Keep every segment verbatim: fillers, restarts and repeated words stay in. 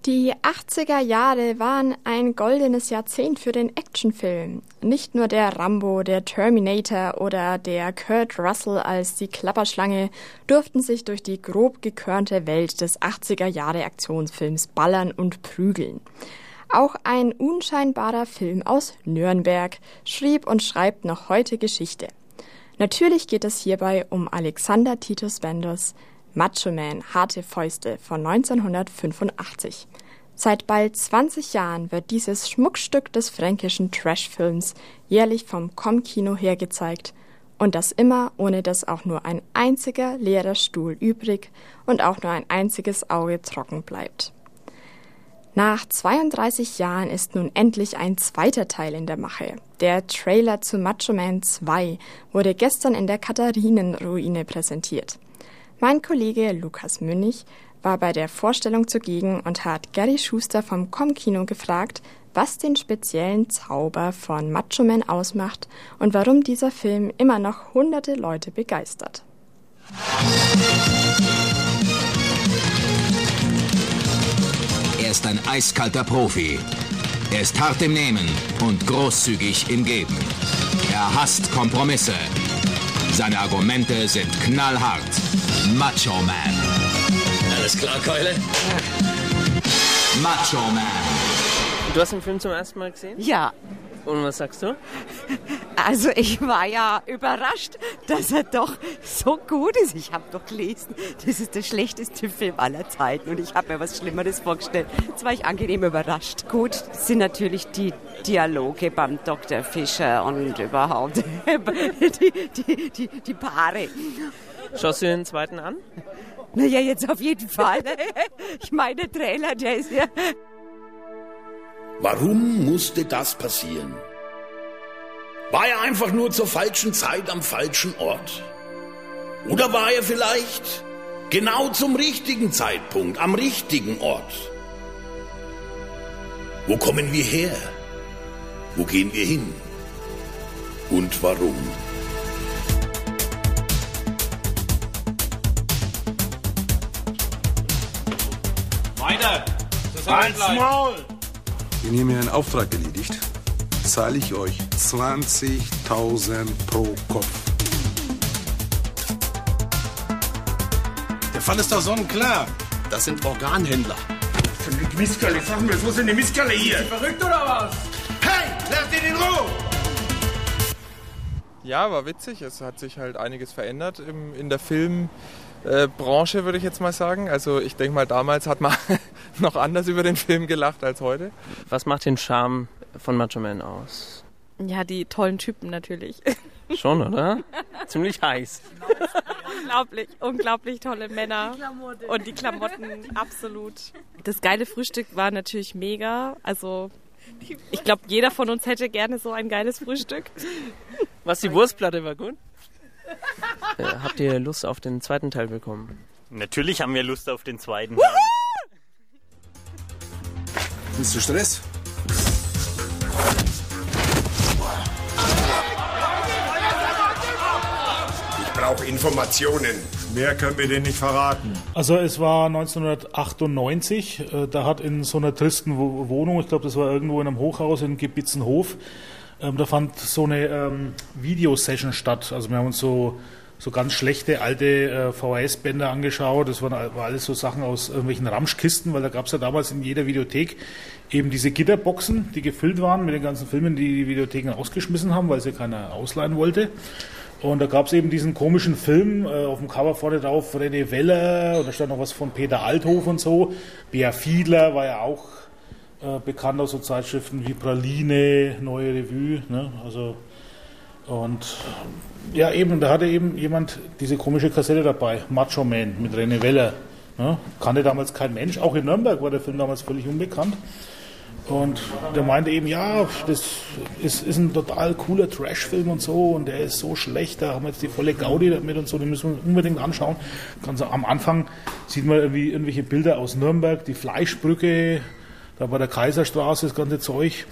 Die achtziger Jahre waren ein goldenes Jahrzehnt für den Actionfilm. Nicht nur der Rambo, der Terminator oder der Kurt Russell als die Klapperschlange durften sich durch die grob gekörnte Welt des achtziger Jahre Aktionsfilms ballern und prügeln. Auch ein unscheinbarer Film aus Nürnberg schrieb und schreibt noch heute Geschichte. Natürlich geht es hierbei um Alexander Titus Benders Macho Man, harte Fäuste von neunzehnhundertfünfundachtzig. Seit bald zwanzig Jahren wird dieses Schmuckstück des fränkischen Trashfilms jährlich vom Com-Kino her gezeigt und das immer, ohne dass auch nur ein einziger leerer Stuhl übrig und auch nur ein einziges Auge trocken bleibt. Nach zweiunddreißig Jahren ist nun endlich ein zweiter Teil in der Mache. Der Trailer zu Macho Man zwei wurde gestern in der Katharinenruine präsentiert. Mein Kollege Lukas Münnig war bei der Vorstellung zugegen und hat Gary Schuster vom Com-Kino gefragt, was den speziellen Zauber von Macho Man ausmacht und warum dieser Film immer noch hunderte Leute begeistert. Er ist ein eiskalter Profi. Er ist hart im Nehmen und großzügig im Geben. Er hasst Kompromisse. Seine Argumente sind knallhart. Macho Man. Alles klar, Keule? Macho Man. Du hast den Film zum ersten Mal gesehen? Ja. Und was sagst du? Also ich war ja überrascht, dass er doch so gut ist. Ich habe doch gelesen, das ist der schlechteste Film aller Zeiten und ich habe mir was Schlimmeres vorgestellt. Jetzt war ich angenehm überrascht. Gut sind natürlich die Dialoge beim Doktor Fischer und überhaupt die, die, die, die Paare. Schaust du den zweiten an? Naja, jetzt auf jeden Fall. Ich meine, der Trailer, der ist ja... Warum musste das passieren? War er einfach nur zur falschen Zeit am falschen Ort? Oder war er vielleicht genau zum richtigen Zeitpunkt am richtigen Ort? Wo kommen wir her? Wo gehen wir hin? Und warum? Weiter! Halt's Maul! Wenn ihr mir einen Auftrag erledigt, zahle ich euch zwanzigtausend pro Kopf. Der Fall ist doch sonnenklar. Das sind Organhändler. Die Mistkerle, sag mir, wo sind die Mistkerle hier? Sind Sie verrückt oder was? Hey, lasst ihn in Ruhe! Ja, war witzig. Es hat sich halt einiges verändert im, in der Filmbranche, würde ich jetzt mal sagen. Also ich denke mal, damals hat man noch anders über den Film gelacht als heute. Was macht den Charme von Macho Man aus? Ja, die tollen Typen natürlich. Schon, oder? Ziemlich heiß. Unglaublich, unglaublich tolle Männer. Die und die Klamotten, absolut. Das geile Frühstück war natürlich mega. Also ich glaube, jeder von uns hätte gerne so ein geiles Frühstück. Was, die Wurstplatte war gut? äh, habt ihr Lust auf den zweiten Teil bekommen? Natürlich haben wir Lust auf den zweiten. Willst du Stress? Ich brauche Informationen. Mehr können wir denen nicht verraten. Also es war neunzehnhundertachtundneunzig, da hat in so einer tristen Wohnung, ich glaube das war irgendwo in einem Hochhaus in Gebitzenhof, da fand so eine ähm, Videosession statt. Also wir haben uns so, so ganz schlechte alte äh, V H S-Bänder angeschaut. Das waren war alles so Sachen aus irgendwelchen Ramschkisten, weil da gab es ja damals in jeder Videothek eben diese Gitterboxen, die gefüllt waren mit den ganzen Filmen, die die Videotheken rausgeschmissen haben, weil sie keiner ausleihen wollte. Und da gab es eben diesen komischen Film, äh, auf dem Cover vorne drauf René Weller und da stand noch was von Peter Althoff und so. Bea Fiedler war ja auch äh, bekannt aus so Zeitschriften wie Praline, Neue Revue, ne? Also und ja eben, da hatte eben jemand diese komische Kassette dabei, Macho Man mit René Weller. Ne? Kannte damals kein Mensch, auch in Nürnberg war der Film damals völlig unbekannt. Und der meinte eben, ja, das ist, ist ein total cooler Trash-Film und so und der ist so schlecht, da haben wir jetzt die volle Gaudi damit und so, den müssen wir unbedingt anschauen. Ganz am Anfang sieht man irgendwie irgendwelche Bilder aus Nürnberg, die Fleischbrücke, da bei der Kaiserstraße, das ganze Zeug.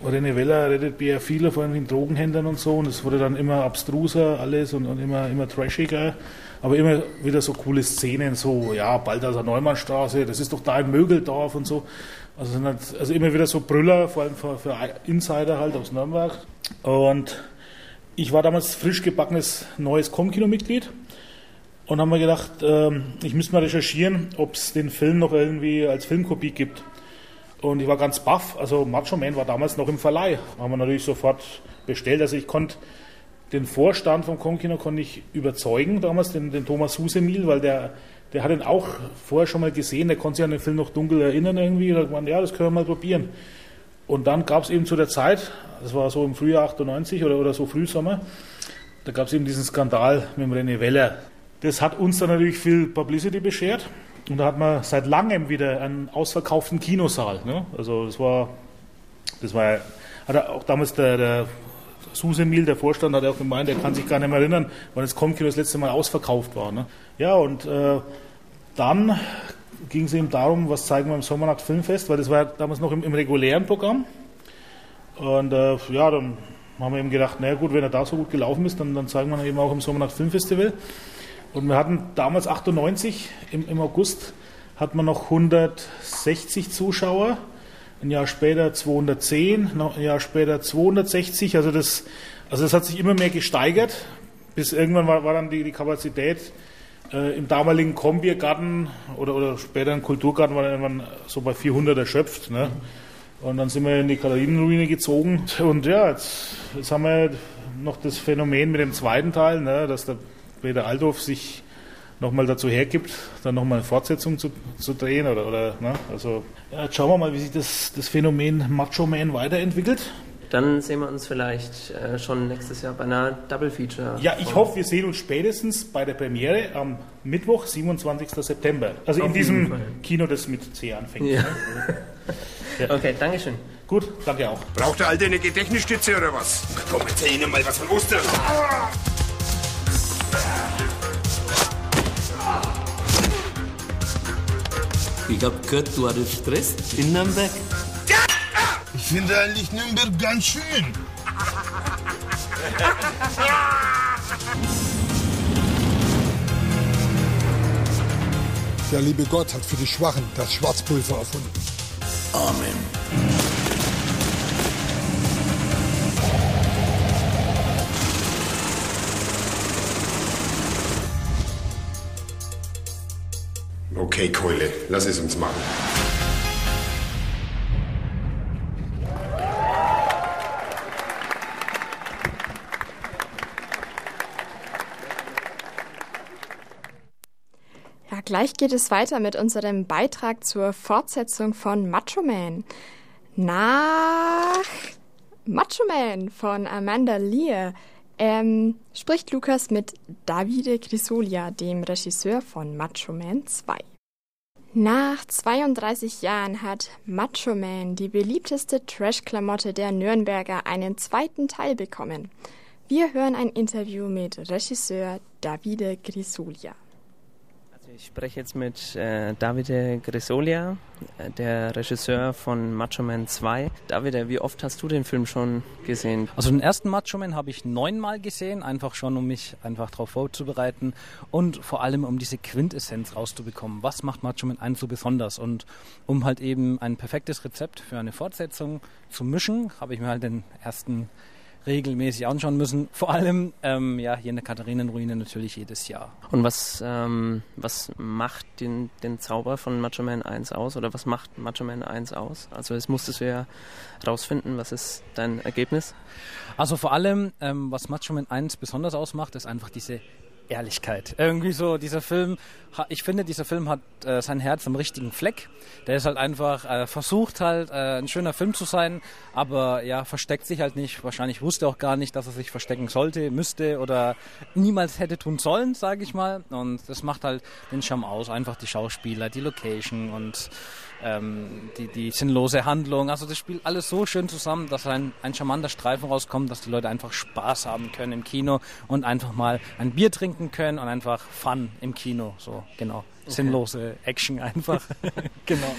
René Weller redet ja viele von den Drogenhändlern und so und es wurde dann immer abstruser alles und, und immer, immer trashiger, aber immer wieder so coole Szenen, so ja, Balthasar Neumannstraße, das ist doch da in Mögeldorf und so. Also, sind halt, also immer wieder so Brüller, vor allem für, für Insider halt aus Nürnberg. Und ich war damals frisch gebackenes neues Com-Kino-Mitglied und haben mir gedacht, ähm, ich müsste mal recherchieren, ob es den Film noch irgendwie als Filmkopie gibt. Und ich war ganz baff, also Macho Man war damals noch im Verleih. Haben wir natürlich sofort bestellt. Also ich konnte den Vorstand vom Com-Kino konnte ich überzeugen, damals den, den Thomas Husemil, weil der, der hat ihn auch vorher schon mal gesehen, der konnte sich an den Film noch dunkel erinnern irgendwie. Und hat gemeint, ja, das können wir mal probieren. Und dann gab es eben zu der Zeit, das war so im Frühjahr achtundneunzig oder, oder so Frühsommer, da gab es eben diesen Skandal mit dem René Weller. Das hat uns dann natürlich viel Publicity beschert. Und da hat man seit langem wieder einen ausverkauften Kinosaal. Ne? Also das war, das war, hat er auch damals der, der Susemil, der Vorstand, hat auch gemeint, er kann sich gar nicht mehr erinnern, wann das Com-Kino das letzte Mal ausverkauft war. Ne? Ja, und äh, dann ging es eben darum, was zeigen wir im Sommernacht Filmfest, weil das war ja damals noch im, im regulären Programm. Und äh, ja, dann haben wir eben gedacht, naja gut, wenn er da so gut gelaufen ist, dann, dann zeigen wir ihn eben auch im Sommernacht Filmfestival. Und wir hatten damals achtundneunzig, im, im August, hat man noch hundertsechzig Zuschauer, ein Jahr später zweihundertzehn, noch ein Jahr später zweihundertsechzig, also das, also das hat sich immer mehr gesteigert, bis irgendwann war, war dann die, die Kapazität äh, im damaligen Kombiergarten oder, oder später im Kulturgarten war dann irgendwann so bei vierhundert erschöpft. Ne? Und dann sind wir in die Katharinenruine gezogen und ja, jetzt, jetzt haben wir noch das Phänomen mit dem zweiten Teil, ne, dass der Peter Althoff sich nochmal dazu hergibt, dann nochmal eine Fortsetzung zu, zu drehen. Oder, oder, ne? Also, ja, jetzt schauen wir mal, wie sich das, das Phänomen Macho Man weiterentwickelt. Dann sehen wir uns vielleicht äh, schon nächstes Jahr bei einer Double Feature. Ja, ich hoffe, wir sehen uns spätestens bei der Premiere am Mittwoch, siebenundzwanzigsten September. Also Auf in diesem Fall. Kino, das mit C anfängt. Ja. Ne? Ja. Okay, danke schön. Gut, danke auch. Braucht der Alte eine Gedächtnisstütze oder was? Komm, erzähl Ihnen mal was von Ostern. Ich hab gehört, du hattest Stress in Nürnberg. Ich finde eigentlich Nürnberg ganz schön. Der liebe Gott hat für die Schwachen das Schwarzpulver erfunden. Amen. Okay, Keule, lass es uns machen. Ja, gleich geht es weiter mit unserem Beitrag zur Fortsetzung von Macho Man. Nach Macho Man von Amanda Lear ähm, spricht Lukas mit Davide Grisolia, dem Regisseur von Macho Man zwei. Nach zweiunddreißig Jahren hat Macho Man, die beliebteste Trash-Klamotte der Nürnberger, einen zweiten Teil bekommen. Wir hören ein Interview mit Regisseur Davide Grisolia. Ich spreche jetzt mit äh, Davide Grisolia, äh, der Regisseur von Macho Man zwei. Davide, wie oft hast du den Film schon gesehen? Also den ersten Macho Man habe ich neunmal gesehen, einfach schon, um mich einfach darauf vorzubereiten und vor allem, um diese Quintessenz rauszubekommen. Was macht Macho Man eins so besonders? Und um halt eben ein perfektes Rezept für eine Fortsetzung zu mischen, habe ich mir halt den ersten regelmäßig anschauen müssen. Vor allem ähm, ja, hier in der Katharinenruine natürlich jedes Jahr. Und was, ähm, was macht den, den Zauber von Macho Man eins aus? Oder was macht Macho Man eins aus? Also das musstest du ja rausfinden. Was ist dein Ergebnis? Also vor allem, ähm, was Macho Man eins besonders ausmacht, ist einfach diese Ehrlichkeit. Irgendwie so, dieser Film, ich finde, dieser Film hat äh, sein Herz am richtigen Fleck. Der ist halt einfach, äh, versucht halt, äh, ein schöner Film zu sein, aber ja, versteckt sich halt nicht. Wahrscheinlich wusste auch gar nicht, dass er sich verstecken sollte, müsste oder niemals hätte tun sollen, sage ich mal. Und das macht halt den Charme aus. Einfach die Schauspieler, die Location und ähm, die, die sinnlose Handlung. Also das spielt alles so schön zusammen, dass ein, ein charmanter Streifen rauskommt, dass die Leute einfach Spaß haben können im Kino und einfach mal ein Bier trinken können und einfach Fun im Kino. So, genau. Okay. Sinnlose Action einfach. Genau.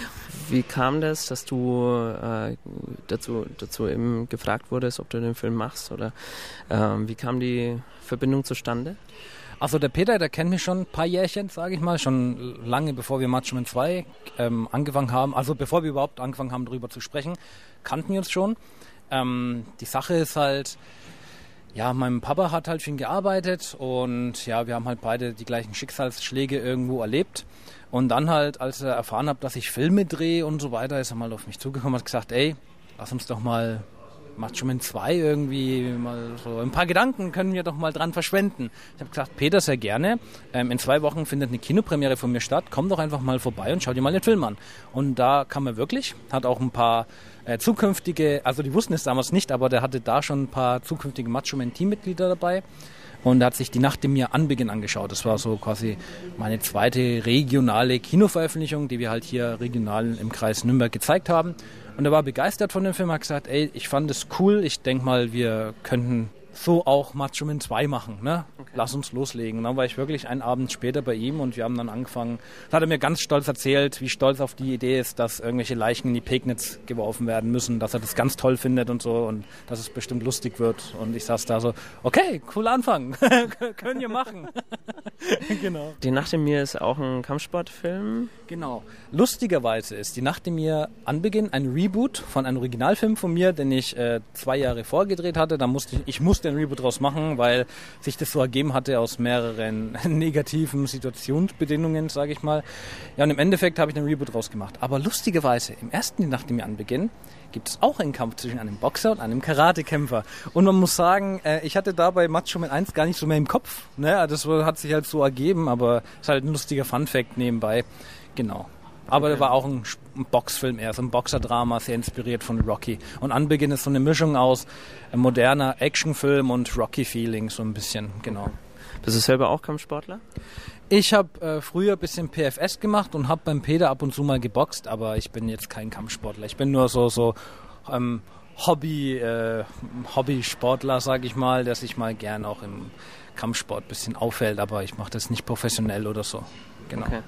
wie kam das, dass du äh, dazu, dazu eben gefragt wurdest, ob du den Film machst? Oder äh, wie kam die Verbindung zustande? Also der Peter, der kennt mich schon ein paar Jährchen, sage ich mal, schon lange bevor wir Macho Man zwei ähm, angefangen haben. Also bevor wir überhaupt angefangen haben, darüber zu sprechen, kannten wir uns schon. Ähm, die Sache ist halt, ja, mein Papa hat halt viel gearbeitet und ja, wir haben halt beide die gleichen Schicksalsschläge irgendwo erlebt. Und dann halt, als er erfahren hat, dass ich Filme drehe und so weiter, ist er mal auf mich zugekommen und hat gesagt, ey, lass uns doch mal Macho Man zwei irgendwie mal so ein paar Gedanken können wir doch mal dran verschwenden. Ich habe gesagt, Peter, sehr gerne. Ähm, in zwei Wochen findet eine Kinopremiere von mir statt. Komm doch einfach mal vorbei und schau dir mal den Film an. Und da kam er wirklich, hat auch ein paar äh, zukünftige, also die wussten es damals nicht, aber der hatte da schon ein paar zukünftige Macho Man Teammitglieder dabei. Und er hat sich die Nacht im Jahr Anbeginn angeschaut. Das war so quasi meine zweite regionale Kinoveröffentlichung, die wir halt hier regional im Kreis Nürnberg gezeigt haben. Und er war begeistert von dem Film, hat gesagt, ey, ich fand es cool, ich denke mal, wir könnten so auch Macho Man zwei machen, ne? Okay. Lass uns loslegen. Und dann war ich wirklich einen Abend später bei ihm und wir haben dann angefangen. Da hat er mir ganz stolz erzählt, wie stolz auf die Idee ist, dass irgendwelche Leichen in die Pegnitz geworfen werden müssen, dass er das ganz toll findet und so und dass es bestimmt lustig wird. Und ich saß da so, okay, cooler Anfang, können wir machen. Genau. Die Nacht in mir ist auch ein Kampfsportfilm. Genau. Lustigerweise ist Die Nacht in mir Anbeginn ein Reboot von einem Originalfilm von mir, den ich äh, zwei Jahre vorgedreht hatte. Da musste ich, ich musste ein Reboot draus machen, weil sich das so ergeben hatte aus mehreren negativen Situationsbedingungen, sage ich mal. Ja, und im Endeffekt habe ich einen Reboot draus gemacht. Aber lustigerweise, im ersten Die Nacht in mir Anbeginn gibt es auch einen Kampf zwischen einem Boxer und einem Karatekämpfer. Und man muss sagen, äh, ich hatte da bei Macho Man eins gar nicht so mehr im Kopf. Ne? Das hat sich halt so ergeben, aber ist halt ein lustiger Funfact nebenbei. Genau. Aber okay. Da war auch ein Boxfilm eher, so ein Boxerdrama, sehr inspiriert von Rocky. Und Anbeginn ist so eine Mischung aus moderner Actionfilm und Rocky-Feeling, so ein bisschen, genau. Bist du selber auch Kampfsportler? Ich habe äh, früher ein bisschen P F S gemacht und habe beim Peter ab und zu mal geboxt, aber ich bin jetzt kein Kampfsportler. Ich bin nur so, so ähm, Hobby, äh, Hobby-Sportler, sage ich mal, der sich mal gern auch im Kampfsport ein bisschen auffällt, aber ich mache das nicht professionell oder so. Genau. Okay.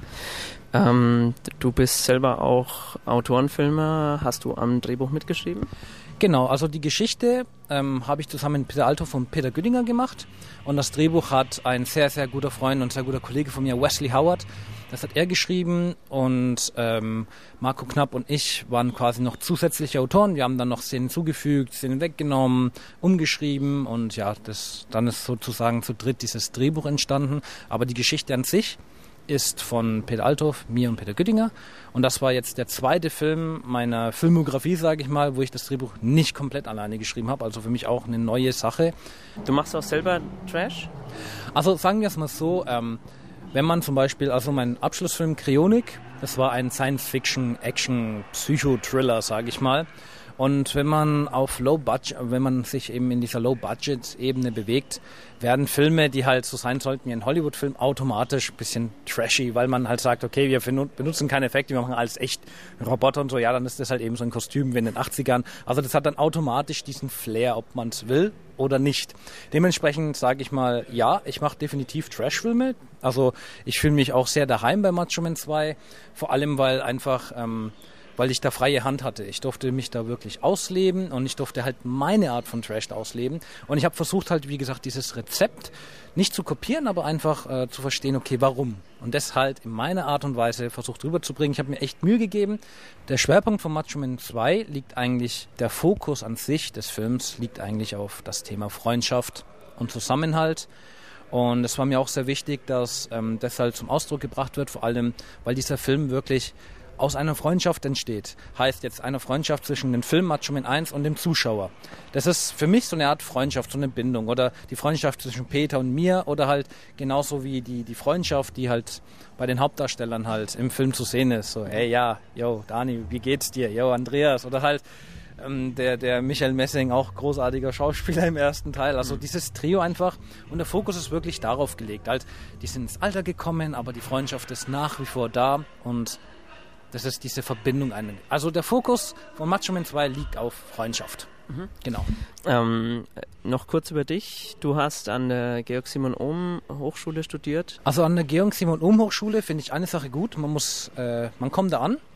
Ähm, du bist selber auch Autorenfilmer. Hast du am Drehbuch mitgeschrieben? Genau, also die Geschichte ähm, habe ich zusammen mit Peter Althoff und Peter Güdinger gemacht und das Drehbuch hat ein sehr, sehr guter Freund und sehr guter Kollege von mir, Wesley Howard, das hat er geschrieben und ähm, Marco Knapp und ich waren quasi noch zusätzliche Autoren. Wir haben dann noch Szenen zugefügt, Szenen weggenommen, umgeschrieben und ja, das, dann ist sozusagen zu dritt dieses Drehbuch entstanden, aber die Geschichte an sich ist von Peter Althoff, mir und Peter Güdinger. Und das war jetzt der zweite Film meiner Filmografie, sage ich mal, wo ich das Drehbuch nicht komplett alleine geschrieben habe. Also für mich auch eine neue Sache. Du machst auch selber Trash? Also sagen wir es mal so, ähm, wenn man zum Beispiel, also mein Abschlussfilm Kryonik, das war ein Science-Fiction, Action, Psycho-Thriller, sage ich mal. Und wenn man auf Low Budget, wenn man sich eben in dieser Low-Budget-Ebene bewegt, werden Filme, die halt so sein sollten wie ein Hollywood-Film, automatisch ein bisschen trashy, weil man halt sagt, okay, wir benutzen keine Effekte, wir machen alles echt Roboter und so, ja, dann ist das halt eben so ein Kostüm wie in den achtzigern. Also das hat dann automatisch diesen Flair, ob man es will oder nicht. Dementsprechend sage ich mal, ja, ich mache definitiv Trash-Filme. Also ich fühle mich auch sehr daheim bei Macho Man zwei, vor allem weil einfach... Ähm, weil ich da freie Hand hatte. Ich durfte mich da wirklich ausleben und ich durfte halt meine Art von Trash ausleben. Und ich habe versucht halt, wie gesagt, dieses Rezept nicht zu kopieren, aber einfach äh, zu verstehen, okay, warum? Und das halt in meiner Art und Weise versucht rüberzubringen. Ich habe mir echt Mühe gegeben. Der Schwerpunkt von Macho Man zwei liegt eigentlich, der Fokus an sich des Films liegt eigentlich auf das Thema Freundschaft und Zusammenhalt. Und es war mir auch sehr wichtig, dass ähm, das halt zum Ausdruck gebracht wird, vor allem, weil dieser Film wirklich aus einer Freundschaft entsteht. Heißt jetzt eine Freundschaft zwischen dem Film Macho Man eins und dem Zuschauer. Das ist für mich so eine Art Freundschaft, so eine Bindung. Oder die Freundschaft zwischen Peter und mir oder halt genauso wie die, die Freundschaft, die halt bei den Hauptdarstellern halt im Film zu sehen ist. So, hey, ja, yo, Dani, wie geht's dir? Yo, Andreas. Oder halt ähm, der, der Michael Messing, auch großartiger Schauspieler im ersten Teil. Also dieses Trio einfach. Und der Fokus ist wirklich darauf gelegt. Halt, die sind ins Alter gekommen, aber die Freundschaft ist nach wie vor da und das ist diese Verbindung. Also der Fokus von Macho Man zwei liegt auf Freundschaft. Mhm. Genau. Ähm, noch kurz über dich. Du hast an der Georg-Simon-Ohm-Hochschule studiert. Also an der Georg-Simon-Ohm-Hochschule finde ich eine Sache gut. Man muss, äh, man kommt da an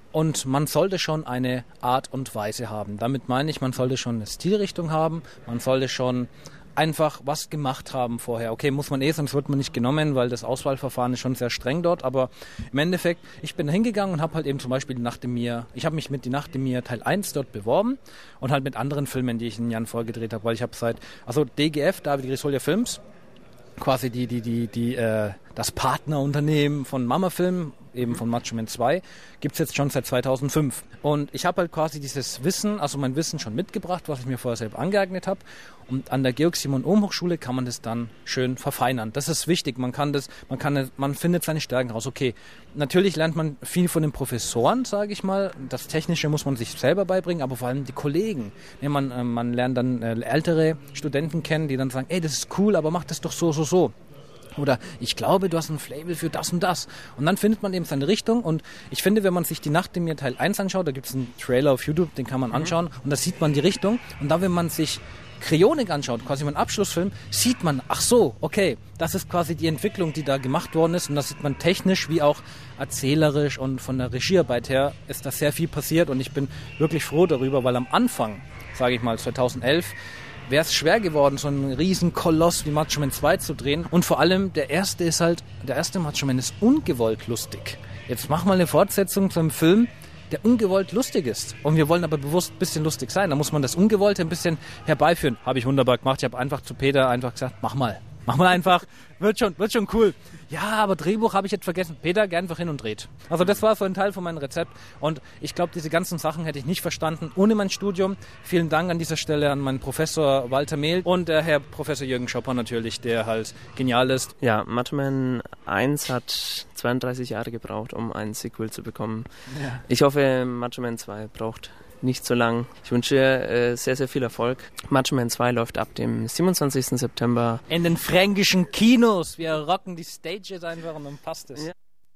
Und man sollte schon eine Art und Weise haben. Damit meine ich, man sollte schon eine Stilrichtung haben, man sollte schon einfach was gemacht haben vorher. Okay, muss man eh, sonst wird man nicht genommen, weil das Auswahlverfahren ist schon sehr streng dort. Aber im Endeffekt, ich bin da hingegangen und habe halt eben zum Beispiel die Nacht im Mir, ich habe mich mit Die Nacht im Mir Teil eins dort beworben und halt mit anderen Filmen, die ich in Jahren vorgedreht habe, weil ich habe seit, also D G F, David Grisolja Films, quasi die, die, die, die, äh, das Partnerunternehmen von Mama Film, eben von Macho Man zwei, gibt es jetzt schon seit zweitausendfünf. Und ich habe halt quasi dieses Wissen, also mein Wissen schon mitgebracht, was ich mir vorher selbst angeeignet habe. Und an der Georg-Simon-Ohm-Hochschule kann man das dann schön verfeinern. Das ist wichtig. Man kann das, man kann, man findet seine Stärken raus. Okay, natürlich lernt man viel von den Professoren, sage ich mal. Das Technische muss man sich selber beibringen, aber vor allem die Kollegen. Ja, man, äh, man lernt dann äh, ältere Studenten kennen, die dann sagen, ey, das ist cool, aber mach das doch so, so, so. Oder ich glaube, du hast ein Flavor für das und das. Und dann findet man eben seine Richtung. Und ich finde, wenn man sich Die Nacht im Mir Teil eins anschaut, da gibt es einen Trailer auf YouTube, den kann man anschauen. Und da sieht man die Richtung. Und dann, wenn man sich Kryonik anschaut, quasi mein Abschlussfilm, sieht man, ach so, okay, das ist quasi die Entwicklung, die da gemacht worden ist. Und da sieht man technisch wie auch erzählerisch und von der Regiearbeit her ist da sehr viel passiert. Und ich bin wirklich froh darüber, weil am Anfang, sage ich mal, zweitausendelf, wäre es schwer geworden, so einen riesen Koloss wie Macho Man zwei zu drehen. Und vor allem, der erste ist halt, der erste Macho Man ist ungewollt lustig. Jetzt mach mal eine Fortsetzung zu einem Film, der ungewollt lustig ist. Und wir wollen aber bewusst ein bisschen lustig sein. Da muss man das Ungewollte ein bisschen herbeiführen. Habe ich wunderbar gemacht. Ich habe einfach zu Peter einfach gesagt, mach mal. Mach mal einfach. Wird schon, wird schon cool. Ja, aber Drehbuch habe ich jetzt vergessen. Peter, geh einfach hin und dreht. Also das war so ein Teil von meinem Rezept. Und ich glaube, diese ganzen Sachen hätte ich nicht verstanden ohne mein Studium. Vielen Dank an dieser Stelle an meinen Professor Walter Mehl und der Herr Professor Jürgen Schopper natürlich, der halt genial ist. Ja, Macho Man eins hat zweiunddreißig Jahre gebraucht, um ein Sequel zu bekommen. Ja. Ich hoffe, Macho Man zwei braucht nicht so lang. Ich wünsche äh, sehr, sehr viel Erfolg. Macho Man zwei läuft ab dem siebenundzwanzigsten September in den fränkischen Kinos. Wir rocken die Stages einfach und dann passt es. Ja.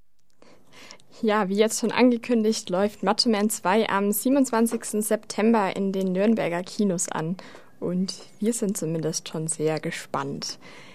Ja, wie jetzt schon angekündigt, läuft Macho Man zwei am siebenundzwanzigsten September in den Nürnberger Kinos an. Und wir sind zumindest schon sehr gespannt.